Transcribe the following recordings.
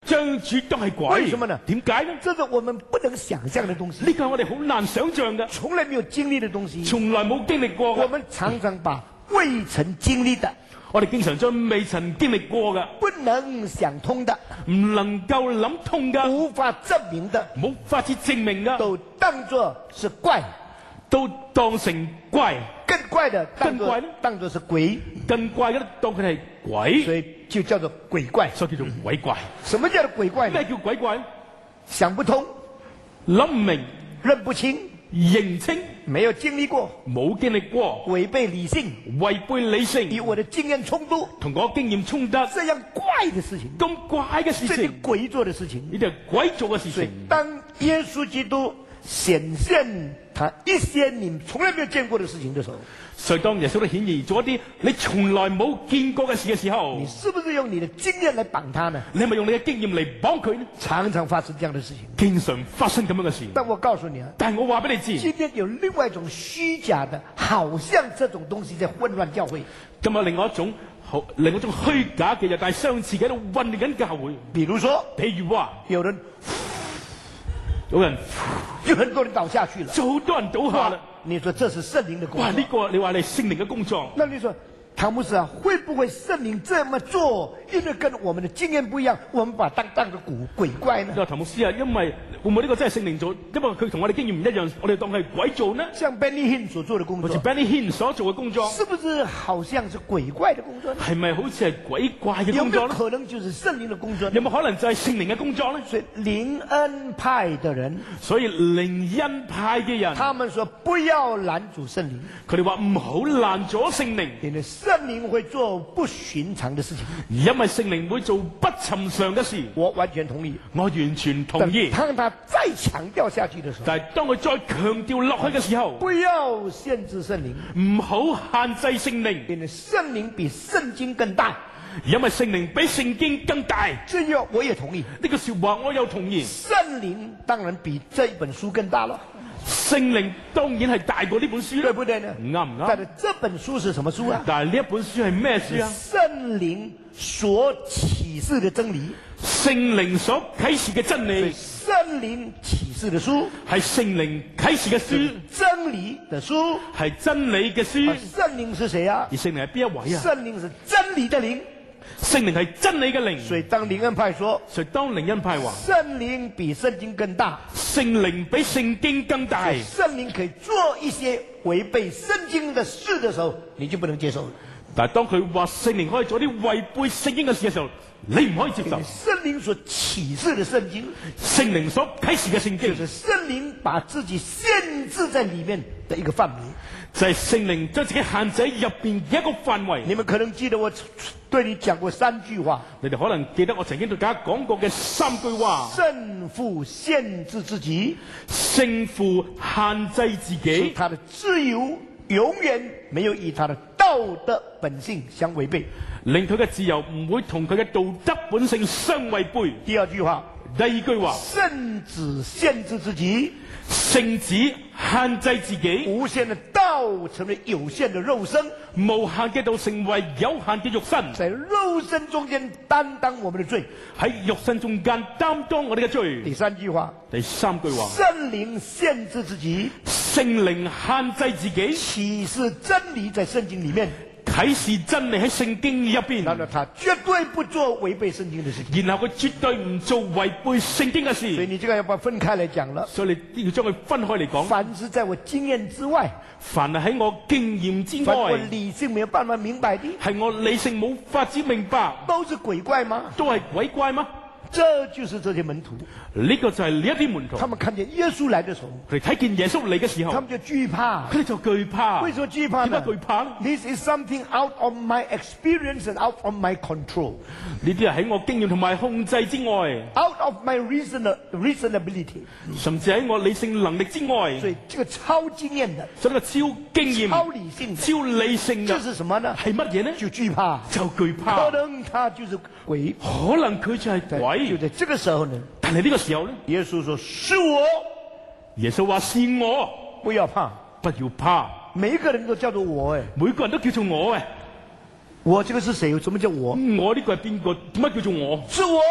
將主當係鬼。 為什麼呢？ 點解呢？ 這是我們不能想象的東西， 呢個係我哋好難想象嘅， 從來沒有經歷的東西， 從來冇經歷過嘅。 我們常常把未曾經歷的、 我哋經常將未曾經歷過嘅、 不能想通的、 唔能夠諗通嘅、 無法證明的， 冇法子證明嘅， 都當作是怪， 都當成怪。 更怪的更怪呢？ 當作是鬼， 更怪嘅當佢係鬼， 所以就叫做鬼怪。 所以叫做鬼怪。 什麼叫做鬼怪呢？ 咩叫鬼怪？ 想不通， 諗唔明， 認不清， 認唔清， 沒有經歷過， 冇經歷過， 違背理性， 違背理性， 與我的經驗衝突， 同我經驗衝突， 這樣怪的事情， 咁怪嘅事這是情， 鬼做的事情。 呢啲係鬼做嘅事所以情。 當耶穌基督顯現他一些你從來沒有見過的事情的時候， 所以當耶穌都顯現做一啲你從來冇見過嘅事嘅時候， 你是不是用你的經驗來綁他呢？ 你係咪用你嘅經驗嚟幫佢呢？ 常常發生這樣的事情。 經常發生咁樣嘅事。 但我告訴你啊， 但係我話俾你知， 今天有另外一種虛假的，好像這種東西在混亂教會。 咁啊，另外一種虛假嘅又但係相似嘅喺度混亂緊教會。 比如說， 譬如話， 有人有人就很多人倒下去了， 就好多人倒下啦。 你說這是聖靈的工哇！ 作？ 呢個你話你係聖靈嘅工作， 那你說唐牧師啊，會不會聖靈這麼做，因為跟我們的經驗不一樣，我們把它當個鬼怪呢你？話譚牧師啊，因為會唔會呢個真係聖靈做？因為佢同我哋經驗唔一樣，我哋當佢係鬼做呢？ 像 Benny Hinn 所做的工好似作， Benny Hinn 所做嘅工作， 是不是好像是鬼怪的工作呢？ 係咪好似係鬼怪嘅有沒有工作呢？ 可能就是聖靈的工作呢？ 有冇可能就係聖靈嘅工作呢？ 所以靈恩派的人， 所以靈恩派嘅人， 他們說不要攔阻聖靈， 佢哋話唔好攔咗聖靈， 因為聖靈會做不尋常的事情。 因為聖靈會做不尋常嘅事。 我完全同意。 我完全同意。 當他再強調下去的時候， 但係當佢再強調落去嘅時候， 不要限制聖靈， 唔好限制聖靈， 因為聖靈比聖經更大。 因為聖靈比聖經更大。 這句我也同意。 呢個說話我又同意。 聖靈當然比這一本書更大了， 聖靈當然係大過呢本書啦， 對不對呢？ 啱唔啱？ 但是這本書是什麼書啊？ 但係呢一本書係咩書啊？ 聖靈所啟示的真理， 聖靈所啟示嘅真理， 聖靈啟示的書， 係聖靈啟示嘅書， 真理的書。 係真理嘅書。 聖靈是誰啊？ 而聖靈係邊一位啊？ 聖靈是真理的靈。 聖靈係真理嘅靈。 所以當靈恩派說， 所以當靈恩派話聖靈比聖經更大， 聖靈比聖經更大， 聖靈可以做一些違背聖經的事的時候，你就不能接受了。 但係當佢話聖靈可以做啲違背聖經嘅事嘅時候，你唔可以接受。 聖靈所啟示的聖經， 聖靈所啟示嘅聖經， 就是聖靈把自己限制在裏面的一個範圍， 就係聖靈將自己限制喺入邊嘅一個範圍。 你們可能記得我對你講過3句話， 你哋可能記得我曾經對大家講過嘅3句話： 聖父限制自己， 聖父限制自己， 他的自由永遠沒有與他的道德本性相違背， 令佢嘅自由唔會同佢嘅道德本性相違背。 第二句話， 第二句話， 聖子限制自己， 聖子限制自己， 無限的道成為有限的肉身， 無限嘅道成為有限嘅肉身， 在肉身中間擔當我們的罪， 喺肉身中間擔當我哋嘅罪。 第三句話， 第3句話， 聖靈限制自己， 聖靈限制自己， 啟示真理在聖經裏面， 啟示真理喺聖經入邊， 然後他絕對不做違背聖經的事情， 然後佢絕對唔做違背聖經嘅所以事。 你這個要把它分開來講了。 所以你要將佢分開嚟講。 凡是在我經驗之外， 凡係喺我經驗之凡我外， 理性沒有辦法明白的， 係我理性冇法子明白， 都是鬼怪嗎？ 都係鬼怪嗎？ 這就是這些門徒， 呢個就係呢一啲門徒， 他們看見耶穌來的時候， 佢哋睇見耶穌嚟嘅時候， 他們就懼怕。 佢哋就懼怕。 為什麼懼怕點解呢懼怕呢？ ？This is something out of my experience and out of my control, 呢啲係喺我經驗同埋控制之外， out of my reasonability。 甚至喺我理性能力之外。 所以這個超經驗的、 所以呢個超經驗、 超理性的， 超理性這嘅是什麼呢？ 係乜嘢呢？ 就懼怕， 就懼怕。 可能他就是鬼。 可能佢就係就鬼。 在這個時候呢， 但係呢個時候呢， 耶穌說：是我， 耶穌話是我， 不要怕。 不要怕。 每一個人都叫做我，哎， 每個人都叫做我嘅。 我這個是誰？什麼叫我？ 我呢個係邊個？點解叫做我？ 是我，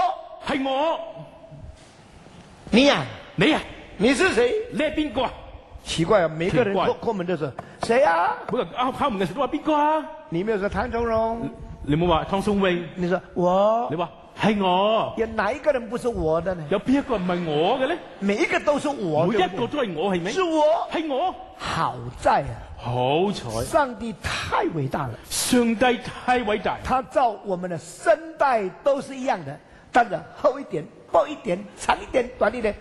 係我， 你呀、 你啊， 你是谁？ 你係邊個啊？ 奇怪啊，每个人奇怪叩门的时候，谁啊？ 每個人敲門嘅時候都話邊個啊？ 你没有说唐宗荣， 你冇話湯松永， 你说我你，話係我， 有哪一个人不是我的呢？ 有邊一個唔係我嘅咧？ 每一个都是我， 每对不对？ 一個都係我係咪？ 是我。 係我， 好在啊， 好彩， 上帝太伟大了， 上帝太偉大， 他造我們的聲帶都是一樣的，但是厚一點、薄一點、長一點、短一點，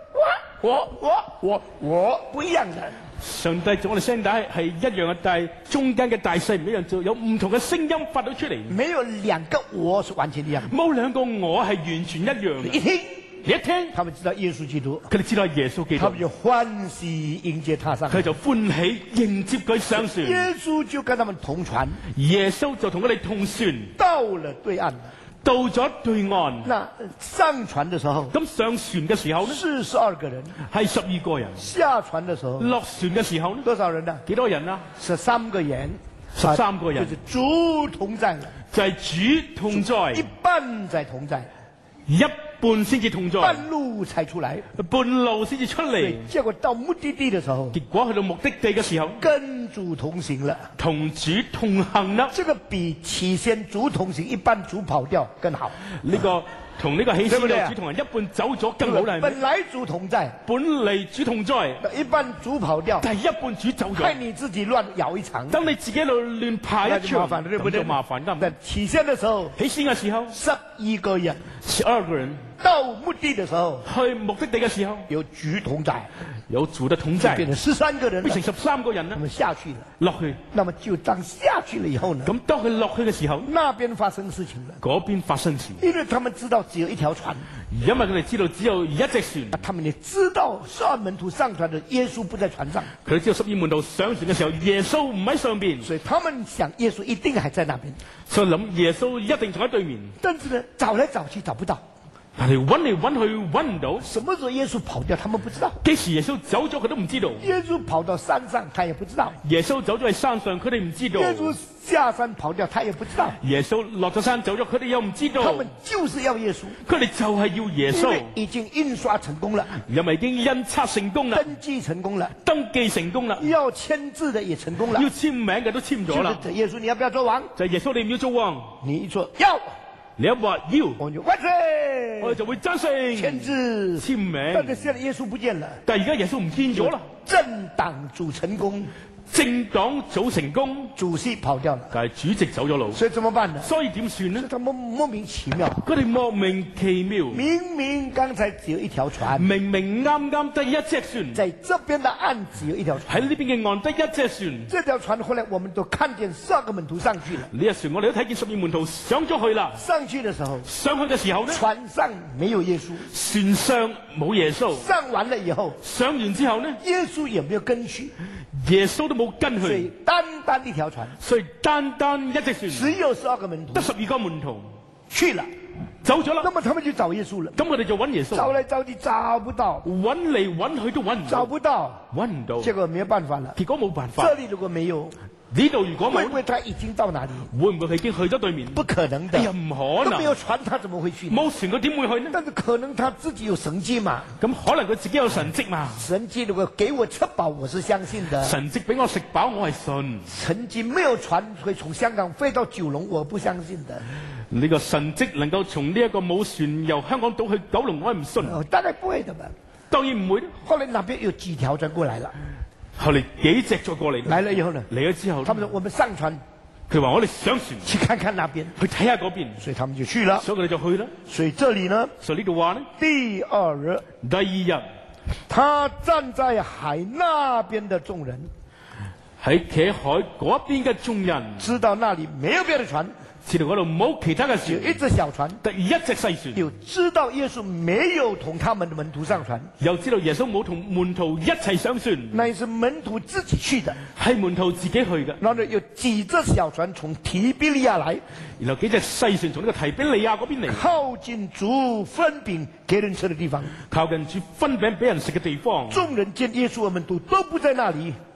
我不一樣的。 上帝做我哋聲帶係一樣嘅，但係中間嘅大細唔一樣，就有唔同嘅聲音發到出嚟。 沒有兩個我是完全一樣的。 冇兩個我係完全一樣嘅。 一聽， 你一聽， 他們知道耶穌基督， 佢哋知道係耶穌基督， 他們就歡喜迎接他上來。 佢就歡喜迎接佢上船。 耶穌就跟他們同船， 耶穌就同佢哋同船， 到了對岸。 到咗對岸。 那上船的時候， 咁上船嘅時候呢， 42個人； 係12個人。 下船的時候， 落船嘅時候呢， 多少人呢？ 幾多人啊 13個人。 13個人， 就是主同在了， 就係主同在， 一半在同在， 一半先至同在， 半路才出來。 半路先至出嚟。 結果到目的地的時候， 結果去到目的地嘅時候， 跟主同行了。 同主同行啦。 這個比起先主同行，一半主跑掉更好。 呢個同呢個起先對唔對啊嘅主同人一半走咗更好啦。係咪本來主同在， 本嚟主同在， 一半主跑掉， 但係一半主走害咗。 你自己亂咬一場， 等你自己喺度亂排一那就場， 麻煩了，對不對？ 咁就麻煩得唔得？ 但起先的時候， 起先嘅時候 11個人； 12個人， 到目的的時候， 去目的地嘅時候有主同在， 有主的同在， 變成13個人了， 變成13個人啦那，麼下去了。 落去。 那麼就當下去了以後呢， 咁當佢落去嘅時候， 那邊發生事情了， 嗰邊發生事， 因為他們知道只有一條船。 因為佢哋知道只有一隻船。 他們也知道12門徒上船的耶穌不在船上， 佢哋知道12門徒上船嘅時候，耶穌唔喺上邊， 所以他們想耶穌一定還在那邊。 所以諗耶穌一定仲喺對面。 但是呢，找來找去找不到， 但係揾嚟揾去揾唔到， 什麼時候耶穌跑掉，他們不知道。 幾時耶穌走咗佢都唔知道。 耶穌跑到山上，他也不知道。 耶穌走咗喺山上，佢哋唔知道。 耶穌下山跑掉，他也不知道。 耶穌落咗山走咗，佢哋又唔知道。 他們就是要耶穌， 佢哋就係要耶穌因為，已經印刷成功了， 因為已經印刷成功啦， 登記成功了， 登記成功啦， 要簽字的也成功了要。簽名嘅都簽咗啦。 就是耶穌，你要不要做王？ 就係耶穌，你唔要做王， 你一說要， 你一話要， 我就萬歲， 我哋就會贊成簽字。 簽但是名。 現在耶穌不見了， 但係而家耶穌唔見咗啦， 政黨組成功， 政黨組成功， 主席跑掉了， 但係主席走咗路， 所以怎麼辦呢？ 所以點算呢？ 他們莫名其妙， 佢哋莫名其妙， 明明剛才只有一條船， 明明啱啱得一隻船， 在這邊的岸只有一條船， 喺呢邊嘅岸得一隻船。 這條船後來我們都看見12個門徒上去了， 呢隻船我哋都睇見12門徒上咗去啦。 上去的時候， 上去嘅時候呢， 船上沒有耶穌， 船上冇耶穌。 上完了以後， 上完之後呢， 耶穌也沒有跟去， 耶穌都冇跟所以去， 單單一條船， 所以單單一隻船， 只有12個門徒得12個門徒去了， 走咗啦那。麼他們就找耶穌了， 咁我哋就揾耶穌， 找來找去找不到， 揾嚟揾去都揾唔找到， 不到， 揾唔到。 結果沒有辦法了。 結果冇辦法。 這裡如果沒有， 呢度如果冇會不，會他已經到哪裡？ 會唔會佢已經去咗對面？ 不可能的哎，呀，唔可都沒有能， 船，他怎麼會去呢？ 冇船佢點會去呢？ 但是可能他自己有神蹟嘛？ 咁可能佢自己有神蹟嘛？ 神蹟如果給我吃飽，我是相信的。 神蹟俾我食飽，我係信。 神蹟沒有船會從香港飛到九龍，我不相信的。 呢個神蹟能夠從呢一個冇船由香港島去九龍，我係唔信。 大概不會的吧。 當然唔會。 後來那邊有幾條船過來了， 後嚟幾隻再過嚟， 來了以後呢， 嚟咗之後， 他們說我們上船佢話我哋上船去看看那邊， 去睇下嗰邊， 所以他們就去了。 所以佢哋就去啦。 所以這裡呢， 所以呢度話呢， 第二日， 第二日他站在海那邊的眾人， 喺企喺海嗰邊嘅眾人， 知道那裡沒有別的船， 知道嗰度冇其他嘅船， 只有一隻小船， 得一隻細船， 又知道耶穌沒有同他們的門徒上船， 又知道耶穌冇同門徒一齊上船， 那是門徒自己去的。 係門徒自己去嘅。 然後有幾隻小船從提比利亞來， 然後幾隻細船從呢個提比利亞嗰邊嚟， 靠近主分餅給人吃的地方。 靠近住分餅俾人食嘅地方。 眾人見耶穌和門徒都不在那裡，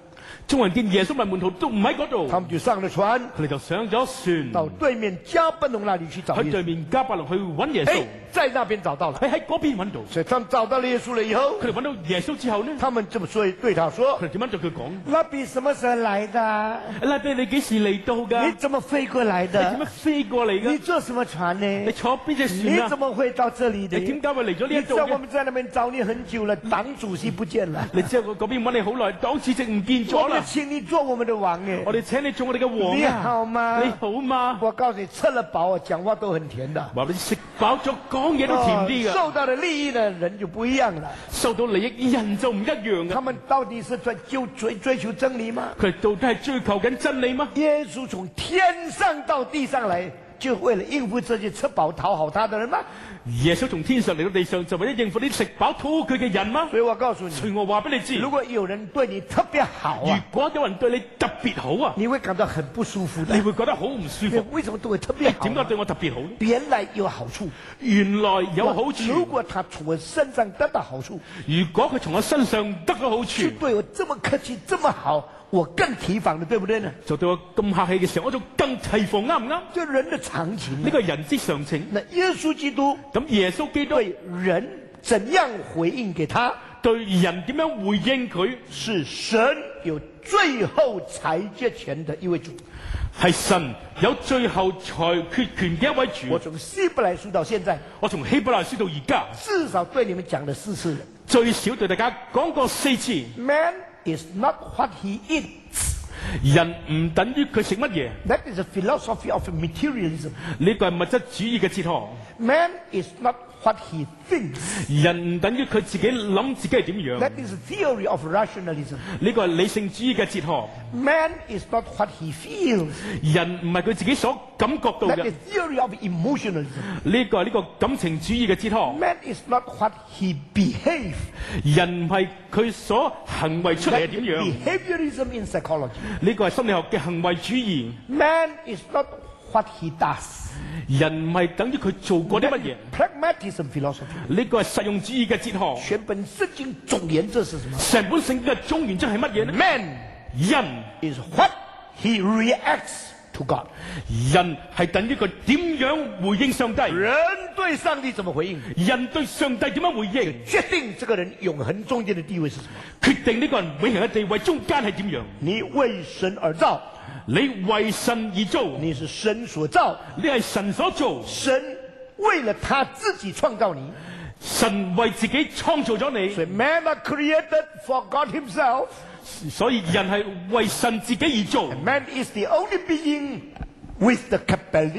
眾人見耶穌同門徒都唔喺嗰度， 他們就上了船， 佢哋就上咗船， 到對面加百農那裡去找喺耶穌。 對面迦百農去揾耶穌哎，，在那邊找到了。 喺嗰邊揾到。 所以他們找到了耶穌了以後， 佢哋揾到耶穌之後呢， 他們這麼說對他說佢哋點樣對佢講？ 拉比什麼時候來的？ 拉比你幾時嚟到㗎？ 你怎麼飛過來你點樣的？ 飛過嚟你㗎？ 坐什麼船你呢？ 坐邊隻你船啊？ 怎麼會到這裡你的？ 點解會嚟咗呢你一度嘅？ 知道我們在那邊找你很久了，黨主席不見了， 你知道我嗰邊揾你好耐，黨主席唔見咗啦。 我們請你做我們的王哎。 我哋請你做我哋嘅王你啊！ 好嗎？ 你好嗎？ 我告訴你，吃了飽，講話都很甜的。 話你食飽咗，講嘢都甜啲㗎。 受到的利益呢，人就不一樣了。 受到利益人就唔一樣㗎。 他們到底是追求真理嗎？ 佢哋到底係追求緊真理嗎？ 耶穌從天上到地上來，就為了應付這些吃飽討好他的人嗎？ 耶穌從天上嚟到地上，就為咗應付啲食飽討好佢嘅人嗎？ 所以我告訴你， 所以我話俾你知， 如果有人對你特別好如啊， 果有人對你特別好啊， 你會感到很不舒服的你。會覺得好唔舒服。 為什麼對我特別好呢？ 點解對我特別好呢？ 原來有好處， 原來有好如處。 果他從我身上得到好處， 如果佢從我身上得到好處就，對我這麼客氣，這麼好，我更提防的，對不對呢？ 就對我咁客氣嘅時候，我就更提防，啱唔啱？ 這人的常情呢個係人之常情。 那耶穌基督咁耶穌基督對人怎樣回應給他， 對人點樣回應佢， 是神有最後裁決權的一位主。 係神有最後裁決權嘅一位主。 我從希伯來書到現在， 我從希伯來書到而家， 至少對你們講了4次。 最少對大家講過4次。 Man is not what he eats. 人唔等於佢食乜嘢， That is a philosophy of materialism. 呢個係物質主義嘅哲學。 Man is not what he thinks. 人唔等於佢自己諗自己係點樣， That is a theory of rationalism. 呢個係理性主義嘅哲學。 Man is not what he feels. 人唔係佢自己所感覺到 That 嘅， is theory of emotionalism. 呢個係呢個感情主義嘅哲學。 Man is not what he behaves. 人唔係佢所行為出嚟 That 係點樣， behaviorism in psychology. 呢個係心理學嘅行為主義。 Man is not what he does. 人唔係等於佢做過啲乜 That 嘢， is pragmatism philosophy. 呢個係實用主義嘅哲學。 全本聖經總原則是什麼？ 成本聖經嘅總原則係乜嘢呢？ Man 人 is what he reacts to God. 人係等於佢點樣回應上帝， 人對上帝怎麼回應， 人對上帝點樣回應， 決定這個人永恆中間的地位是什麼。 決定呢個人永恆嘅地位中間係點樣。 你為神而造， 你為神而做， 你是神所造， 你係神所做， 神為了他自己創造你， 神為自己創造咗你， 所以 man are created for God himself. 所以人係為神自己而做。 Man is the only being with the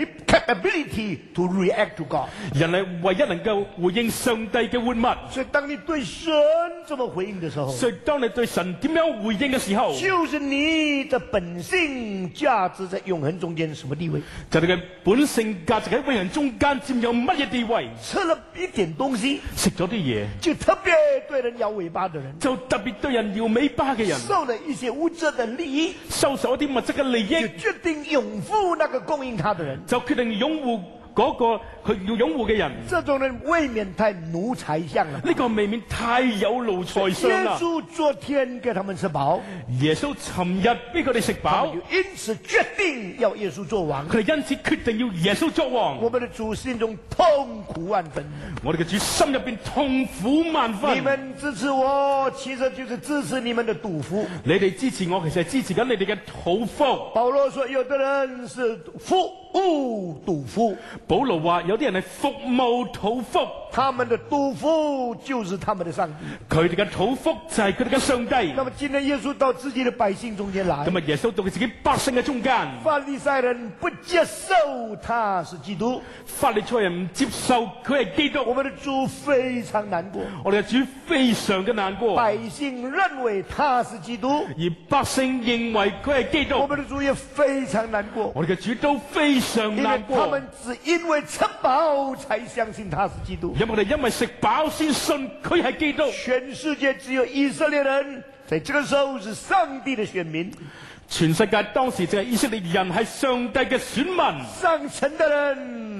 capability to react to God. 人係唯一能夠回應上帝嘅活物。 所以當你對神這麼回應的時候， 所以當你對神點樣回應嘅時候， 就是你的本性價值在永恆中間什麼地位。 就你嘅本性價值喺永恆中間佔有乜嘢地位？ 吃了一點東西， 食咗啲嘢， 就特別對人搖尾巴的人， 就特別對人搖尾巴嘅人， 受了一些物質的利益， 收受一啲物質嘅利就益， 決定擁護那個供應他的人。 就決定擁護嗰個佢要擁護嘅人。 這種人未免太奴才相了。 呢個未免太有奴才相耶啦。 穌昨天給他們吃飽， 耶穌尋日俾佢哋食飽他們，就因此決定要耶穌做王。 佢哋因此決定要耶穌作王。 我們的主心中痛苦萬分。 我哋嘅主心入邊痛苦萬分。 你們支持我，其實就是支持你們的肚腹。 你哋支持我，其實係支持緊你哋嘅肚腹。 保羅說，有的人是服務肚腹， 保羅話有啲人係服務肚腹， 他們的肚腹就是他們的上帝。 佢哋嘅肚腹就係佢哋嘅上帝。 那麼今天耶穌到自己的百姓中間來， 咁啊，耶穌到佢自己百姓嘅中間， 法利賽人不接受他是基督， 法利賽人唔接受佢係基督。 我們的主非常難過。 我哋嘅主非常嘅難過， 百姓認為他是基督， 而百姓認為佢係基督。 我們的主也非常難過， 我哋嘅主都非常因為難過， 他們只因為吃飽才相信他是基督。 因為我哋因為食飽先信佢係基督。 全世界只有以色列人在這個時候是上帝的選民， 全世界當時就係以色列人係上帝嘅選民， 上層的人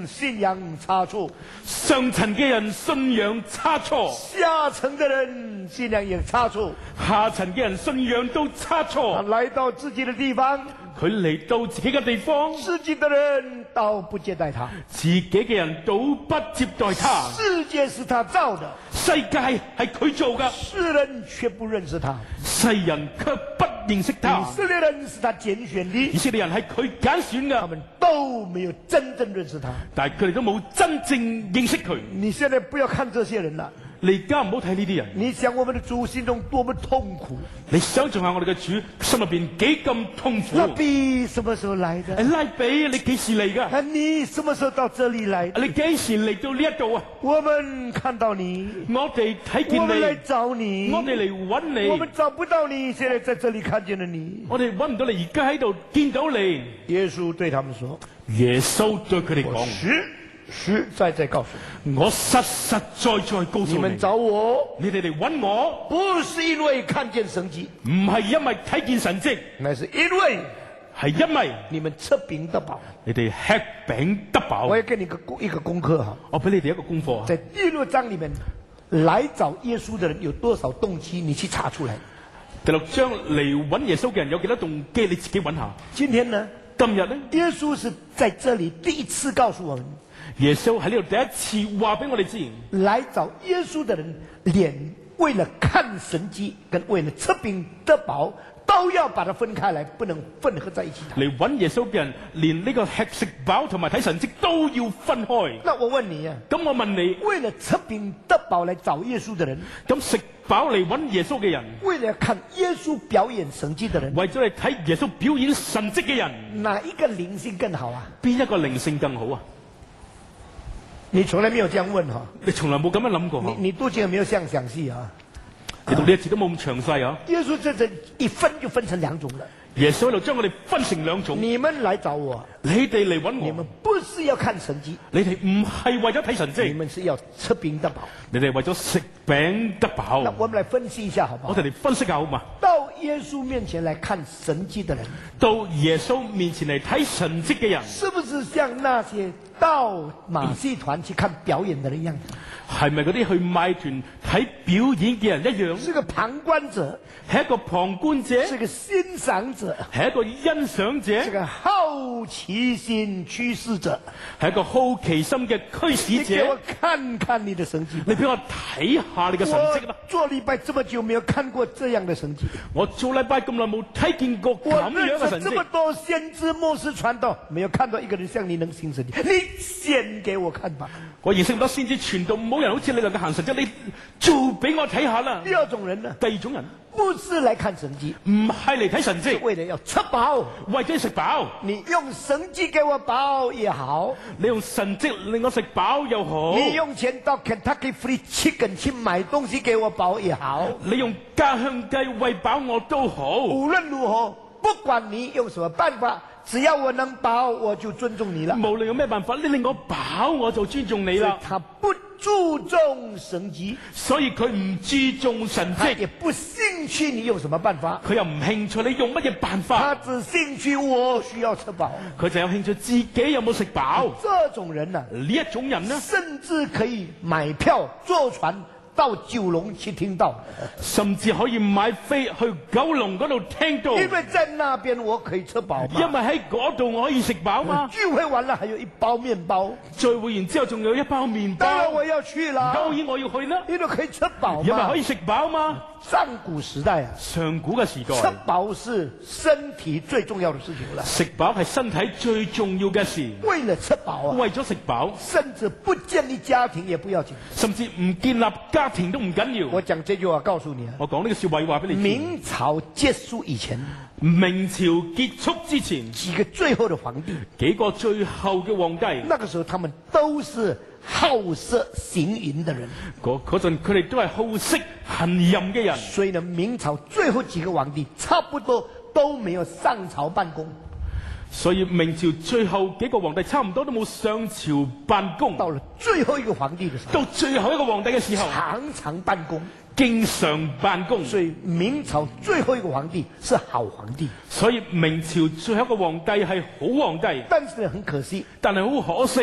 信仰差錯， 上層嘅人信仰差錯， 下層的人信仰也差錯。 下層嘅人信仰都差他錯。 來到自己的地方， 佢嚟到自己嘅地方， 自己的人倒不接待他。 自己嘅人都不接待他。 世界是他造的， 世界係佢做㗎， 世人卻不認識他。 世人卻不認識他。 以色列人是他揀選的， 以色列人係佢揀選㗎， 他們都沒有真正認識他。 但係佢哋都冇真正認識佢。 你現在不要看這些人了， 你而家唔好睇呢啲人， 你想我們的主心中多麼痛苦。 你想象下我哋嘅主心入邊幾咁痛苦。 拉比什麼時候來的？ 拉比，你幾時嚟㗎？ 你什麼時候到這裏來的？ 你幾時嚟到呢一度啊？ 我們看到你， 我哋睇見我們來你， 找你， 我哋嚟揾你， 我們找不到你，現在在這裏看見了你。 我哋揾唔到你，而家喺度見到你。 耶穌對他們說： 耶穌對佢哋講： 實實在告訴我實實在在告訴你們找我， 你哋嚟揾我， 不是因為看見神蹟， 唔係因為睇見神蹟， 乃是因為係因為你們吃餅得飽。 你哋吃餅得飽。 我要給你一個功課哈， 我俾你哋一個功課啊， 在第6章裏面，來找耶穌的人有多少動機？你去查出來。 第6章嚟揾耶穌嘅人有幾多動機？你自己揾下。 今天呢？ 今日呢？ 耶穌是在這裏第一次告訴我們， 耶穌喺呢度第一次話俾我哋知， 來找耶穌的人，連為了看神蹟跟為了吃餅得飽，都要把它分開來，不能混合在一起。 嚟揾耶穌嘅人，連呢個吃食飽同埋睇神蹟都要分開。 那我問你啊， 咁我問你， 為了吃餅得飽來找耶穌的人， 咁食飽嚟揾耶穌嘅人， 為了看耶穌表演神蹟的人， 為咗嚟睇耶穌表演神蹟嘅人， 哪一個靈性更好啊？ 邊一個靈性更好啊？ 你從來沒有這樣問哈？ 你從來冇咁樣諗過。 你讀經沒有這樣詳細啊？ 你讀呢一次都冇咁詳細啊？ 耶穌這一分就分成2種了。 耶穌喺度將我哋分成2種。 你們來找我， 你哋嚟揾我， 你們不是要看神蹟， 你哋唔係為咗睇神你蹟， 們是要吃餅得飽。 你哋為咗食餅得飽。 那我們來分析一下，好不好？ 我哋嚟分析下好嘛？ 到耶穌面前來看神蹟的人， 到耶穌面前嚟睇神蹟嘅人， 是不是像那些到馬戲團去看表演的人一樣？ 係咪嗰啲去買團睇表演嘅人一樣？ 是個旁觀者， 係一個旁觀者， 是個欣賞者， 係一個欣賞者， 是個好奇心驅使者， 係一個好奇心嘅驅使你給我者。 看看你的神蹟吧。 你俾我睇下你嘅神蹟啦！ 我做禮拜這麼久，沒有看過這樣的神蹟。 我做禮拜咁耐冇睇見過我咁樣嘅認識神蹟。 這麼多先知、牧師、傳道，沒有看到一個人像你能行神蹟。你顯給我看吧。 我認識咁多先知傳道，冇人好似你能夠行神蹟，你做俾我睇下啦。 第二種人呢？ 第2種人不是來看神蹟， 唔係嚟睇神蹟， 為了要吃飽。 為咗食飽。 你用神蹟給我飽也好， 你用神蹟令我食飽又好， 你用錢到 Kentucky Fried Chicken 去買東西給我飽也好， 你用家鄉雞餵飽我都好。 無論如何，不管你用什麼辦法，只要我能飽，我就尊重你了。 無論用咩辦法，你令我飽，我就尊重你啦。 他不注重神蹟， 所以佢唔注重神蹟， 他也不興趣你用什麼辦法， 佢又唔興趣你用乜嘢辦法， 他只興趣我需要吃飽。 佢就有興趣自己有冇食飽。 這種人呢， 呢一種人呢， 甚至可以買票坐船到九龍去聽到， 甚至可以買飛去九龍嗰度聽到， 因為在那邊我可以吃飽嘛。 因為喺嗰度我可以食飽嘛。 聚會完了還有一包麵包， 聚會完之後仲有一包麵包， 當然我要去啦， 當然我要去啦， 因為可以吃飽嘛因為可。以食飽嘛。 上古時代啊， 上古嘅時代， 吃飽是身體最重要的事情了。 食飽係身體最重要嘅事。 為了吃飽啊， 為咗食飽， 甚至不建立家庭也不要緊。 甚至唔建立家庭都唔緊要。 我講這句話告訴你啊， 我講呢個笑話俾你知。 明朝結束以前， 明朝結束之前， 幾個最後的皇帝， 幾個最後嘅皇帝， 那個時候他們都是好色行淫的人， 嗰陣佢哋都係好色行淫嘅人。 所以呢，明朝最後幾個皇帝差不多都沒有上朝辦公。 所以明朝最後幾個皇帝差唔多都冇上朝辦公。 到了最後一個皇帝的時候， 到最後一個皇帝嘅時候， 常常辦公， 經常辦公。 所以明朝最後一個皇帝是好皇帝。 所以明朝最後一個皇帝係好皇帝， 但是很可惜， 但係好可惜，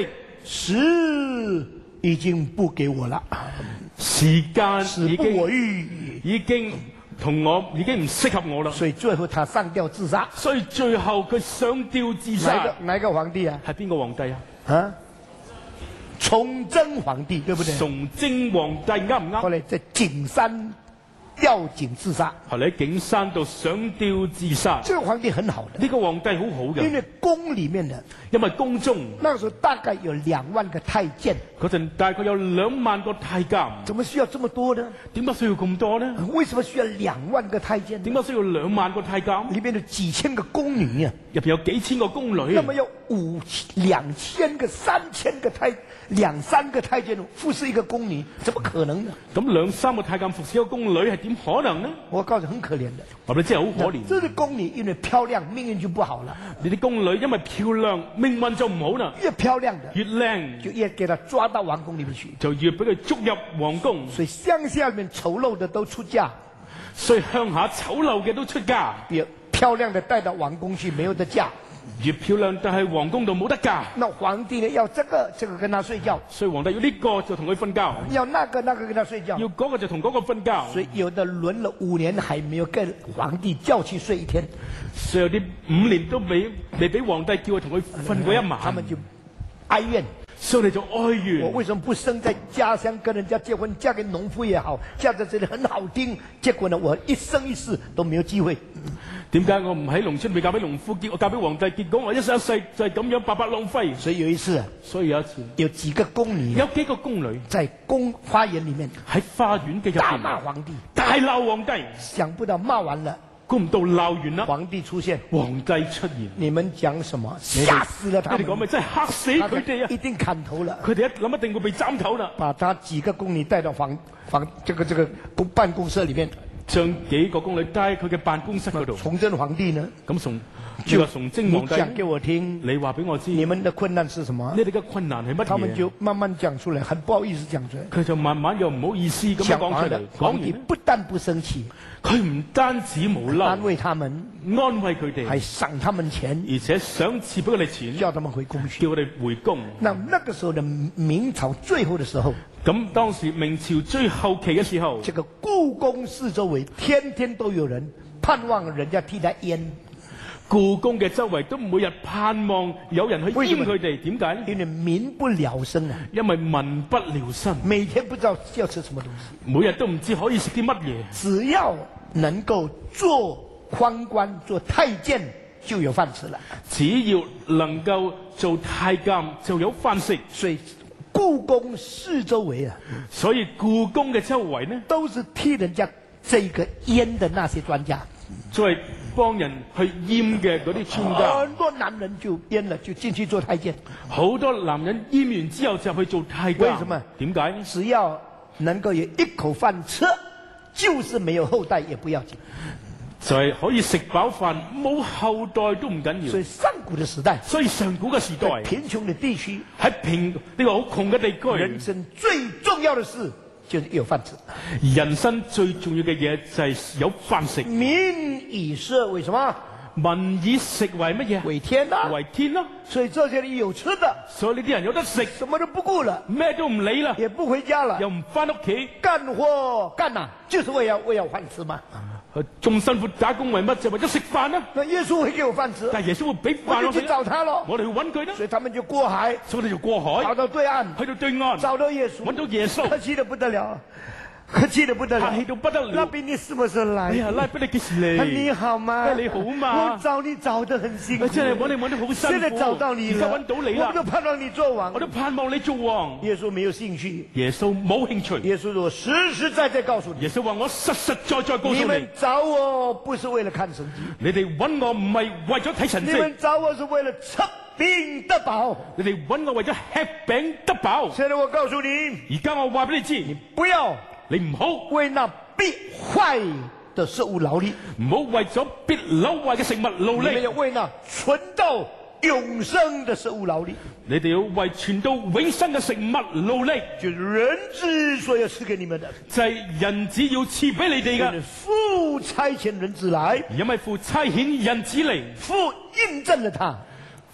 时已經不給我了， 時間時不我欲， 已經同我已經唔適合我啦。 所以最後他上吊自殺。 所以最後佢上吊自殺。 哪一個皇帝啊？ 係邊個皇帝啊？ 啊，崇禎皇帝，對不對？ 崇禎皇帝啱唔啱？ 後來在景山吊井自殺。 後來喺景山度上吊自殺。 這個皇帝很好的， 呢個皇帝好好嘅， 因為宮裡面的， 因為宮中那個時候大概有2萬個太監， 嗰陣大概有2萬個太監。 怎麼需要這麼多呢？ 點解需要咁多呢？ 為什麼需要2萬個太監呢？ 點解需要2萬個太監？ 裡面有幾千個宮女啊， 入邊有幾千個宮女。 那麼有2000個、3000個2、3個太監服侍一個宮女，怎麼可能呢？ 咁2、3個太監服侍一個宮女係點可能呢？ 我告訴你，很可憐的。 話俾你知係好可憐。 這些宮女因為漂亮，命運就不好了。 你啲宮女因為漂亮，命運就唔好啦。 越漂亮的越靚就越給她抓到王宮裡面去， 就越俾佢捉入皇宮。 所以鄉下裡面醜陋的都出嫁， 所以鄉下醜陋嘅都出嫁。 越漂亮的帶到王宮去，沒有得嫁。 越漂亮但係皇宮度冇得嫁。 那皇帝呢要這個跟他睡覺， 所以皇帝要呢個就同佢瞓覺， 要那個跟他睡覺， 要嗰個就同嗰個瞓覺。 所以有的輪了5年還沒有跟皇帝叫去睡一天， 所以有啲5年都未俾皇帝叫佢同佢瞓過一晚， 他們就哀怨。 所以你就哀怨。 我為什麼不生在家鄉跟人家結婚，嫁給農夫也好，嫁在這裡很好聽，結果呢我一生一世都沒有機會。 點解我唔喺農村未嫁俾農夫，結我嫁俾皇帝，結果我一生一世就係咁樣白白浪費。 所以有一次，有幾個宮女， 有幾個宮女在宮花園裡面喺花園嘅入邊大罵皇帝， 大鬧皇帝。 想不到罵完了， 估唔到鬧完啦， 皇帝出現， 皇帝出現。 你們講什麼？嚇死了他們！ 你哋講咪真係嚇死佢哋啊！ 一定砍頭了。 佢哋一諗一定會被斬頭啦。 把他幾個宮女帶到這個辦公室裡面， 將幾個宮女帶佢嘅辦公室嗰度。 崇禎皇帝呢？ 咁崇禎皇帝， 你講給我聽， 你話俾我知， 你們的困難是什麼？ 你哋嘅困難係乜嘢？ 他們就慢慢講出來，很不好意思講出來。 佢就慢慢又唔好意思咁樣講出嚟。 皇帝不但不生氣， 佢唔單止冇嬲， 安慰他們， 安慰佢哋， 還賞他們錢， 而且賞賜俾佢哋錢， 叫他們回宮去， 叫佢哋回宮。 那個時候的明朝最後的時候， 咁當時明朝最後期嘅時候， 這個故宮四周圍天天都有人盼望人家替他閹。 故宮嘅周圍都每日盼望有人去閹佢哋，點解？ 因為民不聊生啊， 因為民不聊生， 每天不知道要吃什麼東西， 每日都唔知可以食啲乜嘢。 只要能夠做宦官、做太監，就有飯吃了。 只要能夠做太監，就有飯食。 所以故宮四周圍啊， 所以故宮嘅周圍呢， 都是替人家這個閹的那些專家， 作為幫人去閹嘅嗰啲專家。 很多男人就閹了，就進去做太監。 好多男人閹完之後就去做太監。 為什麼？ 點解？ 只要能夠有一口飯吃，就是沒有後代也不要緊。 就係可以食飽飯，冇後代都唔緊要。 所以上古的時代， 所以上古嘅時代， 貧窮的地區， 喺呢個好窮嘅地區， 人生最重要的事就是有飯吃。 人生最重要嘅嘢就係有飯食。 民以食為什麼？ 民以食為乜嘢？ 為天啊！ 為天啊！ 所以這些人有吃的， 所以呢啲人有得食， 什麼都不顧了， 咩都唔理啦， 也不回家了， 又唔翻屋企， 幹活幹哪，就是為要飯吃嘛。 仲辛苦打工為乜？就為咗食飯啊！ 那耶穌會給我飯吃， 但係耶穌會俾飯我就去找他咯。 我哋去揾佢啦， 所以他們就過海， 所以我哋就過海， 跑到對岸， 去到對岸， 找到耶穌， 揾到耶穌， 客氣得不得了，客氣得不得了， 客氣到不得了。 拉比你什麼時候來？ 哎呀，拉比你幾時嚟？ 你好嗎？ 你好嘛？ 我找你找得很辛苦， 真係揾你揾得好辛苦。 現在找到你了， 而家揾到你啦， 我都盼望你做王， 我都盼望你做王。 耶穌沒有興趣， 耶穌冇興趣。 耶穌說實實在在告訴你， 耶穌話我實實在在告訴你， 你們找我不是為了看神蹟， 你哋揾我唔係為咗睇神蹟， 你們找我是為了吃餅得飽， 你哋揾我為咗吃餅得飽。 現在我告訴你， 而家我話俾你知， 你不要。 你唔好為那必壞的食物勞力， 唔好為咗必朽壞嘅食物勞力， 你們要為那存到永生的食物勞力。 你哋要為傳到永生嘅食物勞力， 就是人子所要賜給你們的， 就係人子要賜俾你哋嘅。 父差遣人子來， 因為父差遣人子嚟， 父印證了他，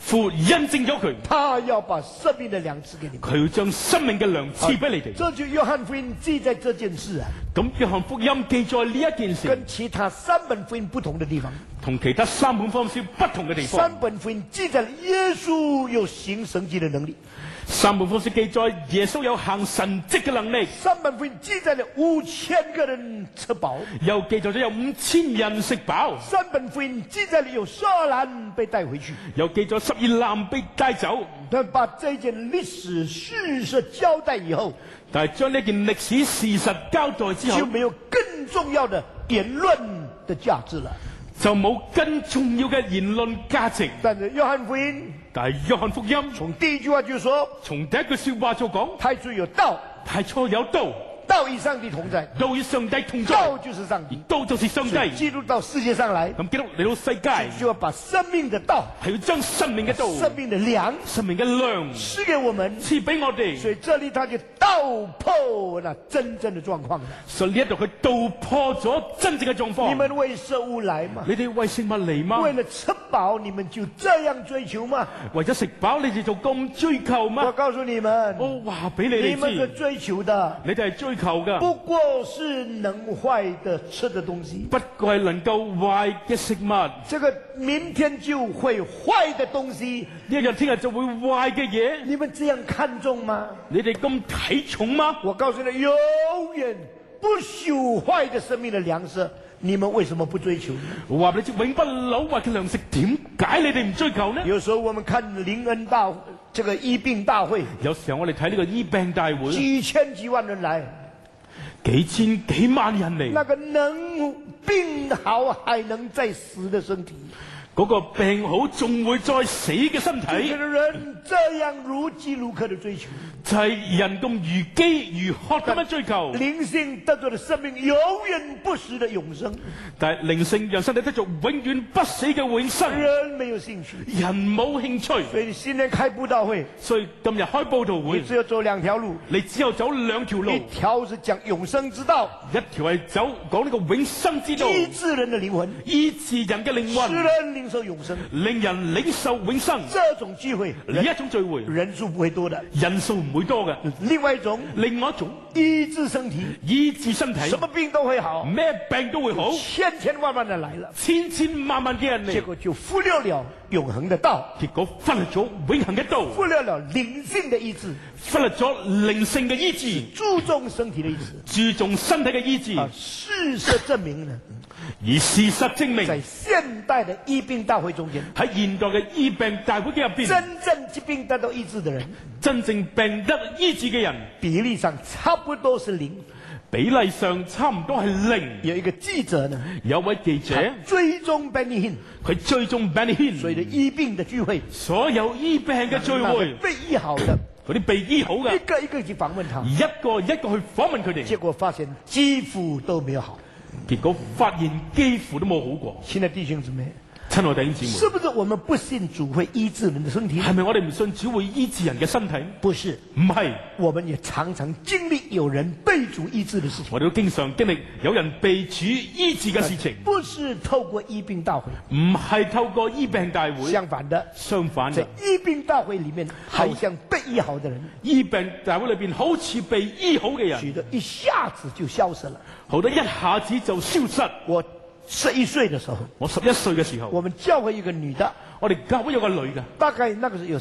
父印證咗佢， 他要把生命的粮赐給你們。 佢要將生命嘅糧賜俾你哋。 這就約翰福音記載這件事啊， 咁約翰福音記載呢一件事， 跟其他三本福音不同的地方。 同其他三本福音不同嘅地方。 三本福音記載了耶穌有行神蹟的能力。 三本福音記載耶穌有行神蹟嘅能力。 三本福音記載了5000個人吃飽。 又記載咗有5000人食飽。 三本福音記載了有12男被帶回去。 又記咗12男被帶走。 但把這件歷史事實交代以後， 但係將呢件歷史事實交代之後， 就沒有更重要的言論的價值了， 就冇更重要嘅言論價值。 但是約翰福音， 但係約翰福音從第一句話就說， 從第一句說話就講， 太初有道， 太初有道， 道與上帝同在， 道與上帝同在， 道就是上帝， 道就是上帝。 基督到世界上來， 咁基督嚟到世界， 就要把生命的道， 係要將生命嘅道、 生命的糧生命嘅糧賜給我們， 賜俾我哋。 所以這裏他就道破那真正的狀況的。 所以呢一度佢道破咗真正嘅狀況。 你們為食物來嗎？ 你哋為食物嚟嗎？ 為了吃飽，你們就這樣追求嗎？ 為咗食飽，你哋就咁追求嗎？ 我告訴你們， 我話俾你你們所哋知， 追求的， 你哋係追求噶， 不過是能壞的吃的東西。 不過係能夠壞嘅食物。 這個明天就會壞的東西， 呢一日聽日就會壞嘅嘢， 你們這樣看重嗎？ 你哋咁睇重嗎？ 我告訴你，永遠不朽壞的生命的糧食，你們為什麼不追求呢？ 我話俾你知，永不朽壞嘅糧食，點解你哋唔追求呢？ 有時候我們看靈恩大這個醫病大會， 有時候我哋睇呢個醫病大會， 幾千幾萬人來， 幾千幾萬人嚟， 那個能病好還能再死的身體， 嗰個病好仲會再死嘅身這體， 個人這樣如飢如渴的追求， 就係人咁如飢如渴咁樣追求。 靈性得到的生命永遠不死的永生， 但係靈性讓身體得着永遠不死嘅永生， 人沒有興趣。 人冇興趣。 所以新年開佈道會， 所以今日開佈道你會， 只有走兩條路， 你只有走兩條路， 一條是講永生之道， 一條係走講呢個永生之道， 醫治人的靈魂， 醫治人嘅靈使魂， 人領受永生。 令人領受永生。 這種聚會呢一種聚會人數不會多的。 人數唔會多嘅。 另外一種另外一種醫治身體， 醫治身體， 什麼病都會好， 咩病都會好， 千千萬萬的來了， 千千萬萬嘅人嚟， 結果就忽略了永恆的道， 結果忽略咗永恆嘅道， 忽略了靈性的醫治， 忽略咗靈性嘅醫治， 注重身體的醫治。 注重身體嘅醫治。 事實證明呢， 而事實證明在現代的醫病大會中間， 喺現代嘅醫病大會嘅入邊， 真正疾病得到醫治的人， 真正病得醫治嘅人比例上差不多是0。 比例上差唔多係0。 有一個記者呢， 有位記者追蹤 Benny Hinn， 佢追蹤 Benny Hinn， 所以的醫病的聚會， 所有醫病嘅聚會， 被醫好的， 嗰啲被醫好嘅， 一個一個去訪問他， 一個一個去訪問佢哋， 結果發現幾乎都沒有好。 結果發現幾乎都冇好過。 親愛的弟兄姊妹， 親愛弟兄姊妹， 是不是我們不信主會醫治人的身體？ 係咪我哋唔信主會醫治人嘅身體？ 不是， 唔係， 我們也常常經歷有人被主醫治的事情。 我哋都經常經歷有人被主醫治嘅事情， 不是透過醫病大會， 唔係透過醫病大會。 相反的， 相反在嘅， 醫病大會裡面，好像被醫好的人， 醫病大會裏邊好似被醫好嘅人， 覺得一下子就消失了。 好多一下子就消失。 我11歲的時候， 我11歲嘅時候， 我們教會一個女的， 我哋教會有個女嘅， 大概那個時候有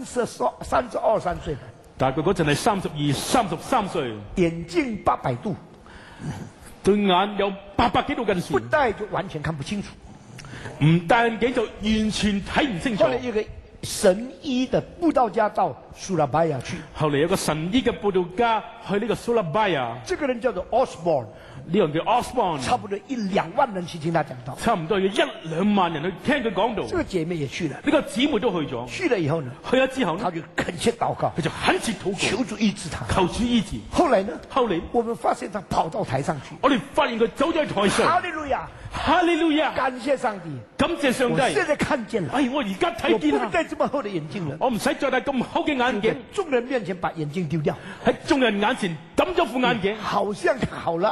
32、33歲的， 但係佢嗰陣係32、33歲， 眼鏡800度， 對眼有800幾度近視不，戴就完全看不清楚。 唔戴眼鏡就完全睇唔清楚後。來一個神醫的布道家到蘇拉巴雅去， 後嚟有個神醫嘅佈道家去呢個蘇拉巴亞， 這個人叫做 Osborne， 呢個人叫 Osborne， 差不多1、2萬人去聽他講道。 差唔多有1、2萬人去聽佢講道。 這個姐妹也去了， 呢個姊妹都去咗， 去了以後呢， 去咗之後呢， 他就懇切禱告， 佢就懇切禱告， 求主醫治他。 求主醫治。 後來呢， 後嚟我們發現他跑到台上去， 我哋發現佢走咗喺台哈上， 利路亞， 哈利路亞， 感謝上帝， 感謝上帝。 我現在看見了， 哎，我而家睇我不見啦， 用戴這麼厚的眼鏡了， 我唔使再戴咁厚嘅眼鏡， 在眾人面前把眼鏡丟掉， 喺眾人眼前抌咗副眼鏡， 好像好了，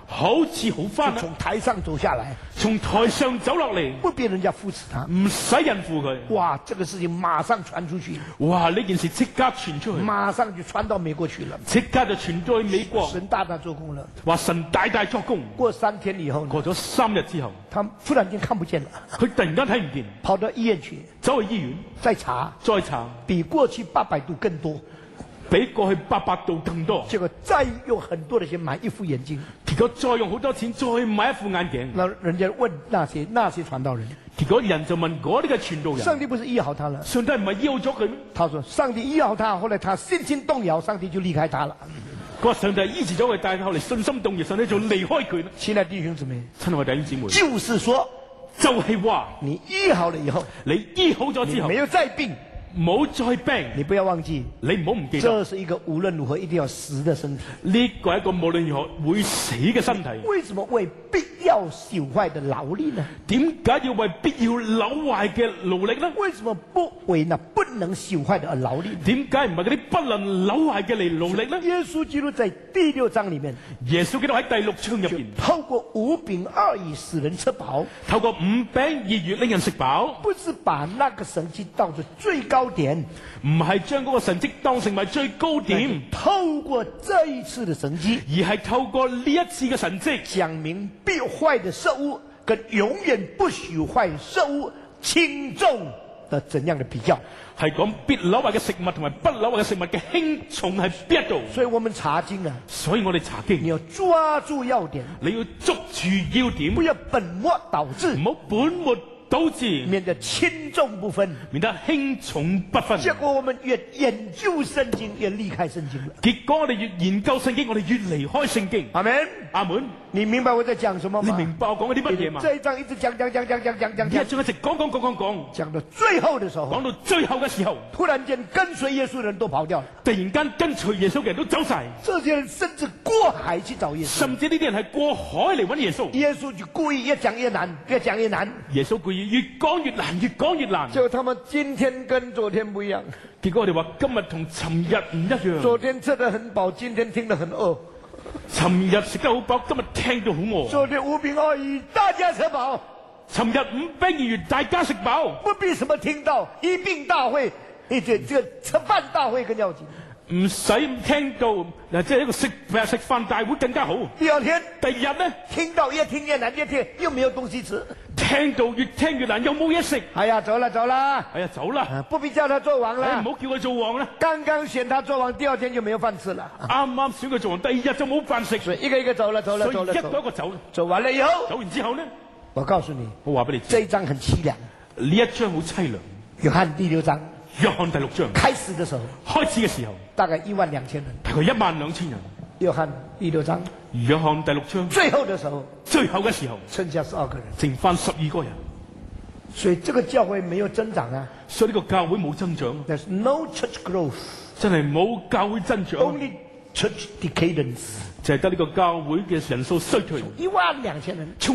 好似好翻啦， 就從台上走下來， 從台上走落嚟， 不必人家扶持他。 唔使人扶佢。 哇，這個事情馬上傳出去， 哇！呢件事即刻傳出去， 馬上就傳到美國去了。 即刻就傳咗去美國。 神大大做工了。 話神大大作工。 過3天以後呢， 過咗3日之後， 他忽然間看不見了， 佢突然間睇唔見， 跑到醫院去， 走去醫院再查， 再查， 比過去800度更多。 比過去800度更多。 結果再用很多的錢買一副眼鏡， 結果再用好多錢再買一副眼鏡。 那人家問那些傳道人， 結果人就問嗰啲嘅傳道人： 上帝不是醫好他了？ 上帝唔係醫好咗佢咩？ 他說上帝醫好他，後來他信心動搖，上帝就離開他了。 佢話上帝醫治咗佢，但係後嚟信心動搖，上帝就離開佢啦。 親愛的弟兄姊妹， 親愛的弟兄姊妹， 就是說， 就係話你醫好了以後， 你醫好咗之後， 你沒有再病， 冇再病， 你不要忘記， 你唔好唔記得， 這是一個無論如何一定要死的身體。 呢個係一個無論如何會死嘅身體。 為什麼為必要朽壞的勞力呢？ 點解要為必要朽壞嘅勞力呢？ 為什麼不為那不能朽壞的而勞力呢？ 點解唔係嗰啲不能朽壞嘅嚟勞力呢？ 耶穌基督在第6章裏面， 耶穌基督喺第6章入邊， 透過5餅2魚使人吃飽， 透過5餅2魚令人食飽， 不是把那個神蹟到咗最高點， 唔係將嗰個神蹟當成為最高點， 透過這一次的神蹟， 而係透過呢一次嘅神蹟， 講明必壞的食物跟永遠不許壞食物輕重的怎樣的比較， 係講必朽壞嘅食物同埋不朽壞嘅食物嘅輕重係邊一度。 所以我們查經啊， 所以我哋查經， 你要抓住要點， 你要捉住要點， 不要本末倒置， 唔好本末倒置， 免得輕重不分， 免得輕重不分。 結果我們越研究聖經越離開聖經了。 結果我哋越研究聖經，我哋越離開聖經。 阿門， 阿門。 你明白我在講什麼嗎？ 你明白我講嗰啲乜嘢嘛？ 這一章一直講， 呢一章一直講， 講到最後的時候， 講到最後嘅時候， 突然間跟隨耶穌的人都跑掉了， 突然間跟隨耶穌嘅人都走晒， 這些人甚至過海去找耶穌， 甚至呢啲人係過海嚟揾耶穌。 耶穌就故意越講越難，越講越難。 耶穌故意越講越難，越講越難。 就他們今天跟昨天不一樣， 結果我哋話今日同尋日唔一樣。 昨天吃得很飽，今天聽得很餓。 尋日食得好飽，今日聽到好餓。 昨天5餅2魚，大家吃飽。 尋日5餅2魚，大家食飽。 不必什麼聽到一餅大會，這個吃飯大會更要緊。 唔使聽到嗱，即係一個食飯大會更加好。 第二天， 第二日呢？ 聽到越聽越難，越聽又沒有東西吃。 聽到越聽越難，又冇嘢食。 哎呀，走了， 哎呀，走啦！ 不必叫他做王了。 唔好叫佢做王啦。 剛剛選他做王，第二天就沒有飯吃了。 啱啱選佢做王，第二日就冇飯食。 所以一個一個走了。 所以一個一個走。 走完了以後， 走完之後呢？ 我告訴你， 我話俾你知， 這一章很淒涼。 呢一章好淒涼。 約翰第6章。 約翰第6章開始的時候，大概12000人， 大概12000人。 約翰第6章， 約翰第6章最後的時候，剩下12個人， 剩翻12個人。 所以這個教會沒有增長啊， 所以呢個教會冇增長。 There's no church growth， 真係冇教會增長。 Only church decadence， 就係得呢個教會嘅人數衰退。 12000人， 從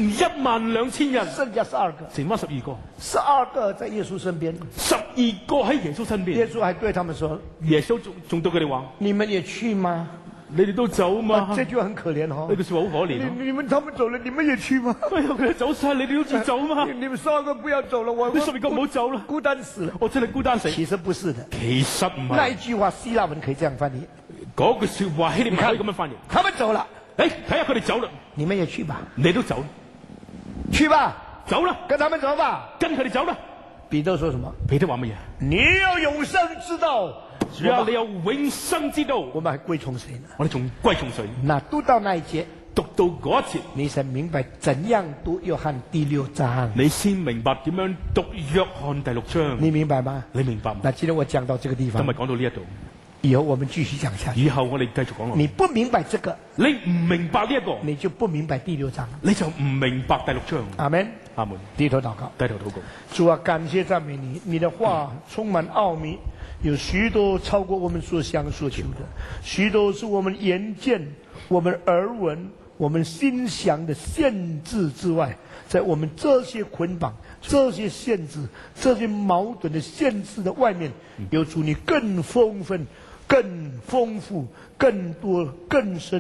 12000人剩下12個， 剩翻12個 ，12個在耶穌身邊 ，12個喺耶穌身邊。 耶穌還對他們說： 耶穌仲對佢哋話： 你們也去嗎？ 你哋都走嘛？ 這句話很可憐哦。 呢句說話好可憐。 他們走了，你們也去嗎？ 哎呀，佢哋走晒，你哋都要走嗎？ 你們12個不要走了，我 12個唔好走啦， 孤單死了。 我真係孤單死。 其實不是的， 其實唔係。 那一句話希臘文可以這樣翻譯。 嗰句說話希臘文可以咁樣翻譯。 他們走了， 睇下佢哋走啦， 你們也去吧。 你都走， 去吧， 走啦， 跟他們走吧， 跟佢哋走啦。 彼得說什麼？ 彼得話乜嘢？ 你有永生之道。 主啊，你有永生之道。 我們還歸從誰呢？ 我哋仲歸從誰？ 那讀到那一節， 讀到嗰一節， 你才明白怎樣讀約翰第6章。 你先明白點樣讀約翰第6章。 你明白嗎？ 你明白嗎？ 那今天我講到這個地方， 今日講到呢一度， 以後我們繼續講下去。 以後我哋繼續講落。 你不明白這個， 你唔明白呢一個， 你就不明白第6章， 你就唔明白第6章。 阿門， 阿門。 低頭禱告， 低頭禱告。 主啊，感謝讚美你，你的話充滿奧秘，有許多超過我們所想所求的，許多是我們眼見、我們耳聞、我們心想的限制之外，在我們這些捆綁、這些限制、這些矛盾的限制的外面，有主你更豐盛、更豐富、更多、更深、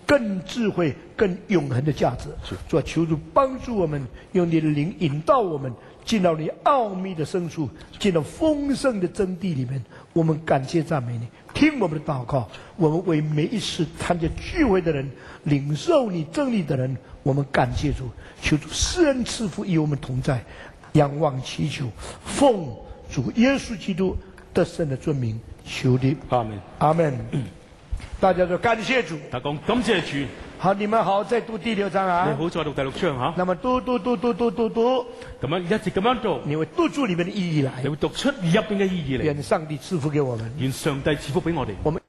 更智慧、更永恒的价值。主啊，求主帮助我们，用你的灵引导我们进到你奥秘的深处，进到丰盛的真谛里面。我们感谢赞美你，听我们的祷告。我们为每一次参加聚会的人，领受你真理的人，我们感谢主。求主施恩赐福与我们同在，仰望祈求，奉主耶稣基督得胜的尊名求的， 阿門。 阿门。大家说感谢主。 大家講感謝主。 好，你們好，再讀第6章啊。 你好，再讀第6章嚇。 那麼讀， 咁樣一直咁樣讀， 你會讀出裡面的意義來。 你會讀出入邊嘅意義嚟。 願上帝賜福給我們。 願上帝賜福俾我哋。 我們